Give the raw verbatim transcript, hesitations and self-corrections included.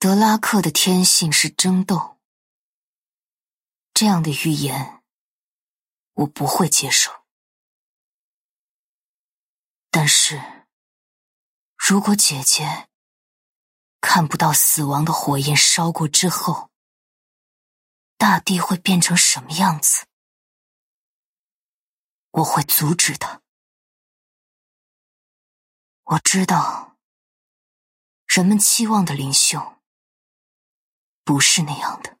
德拉克的天性是争斗，这样的预言我不会接受。但是如果姐姐看不到死亡的火焰烧过之后，大地会变成什么样子？我会阻止她。我知道，人们期望的领袖不是那样的。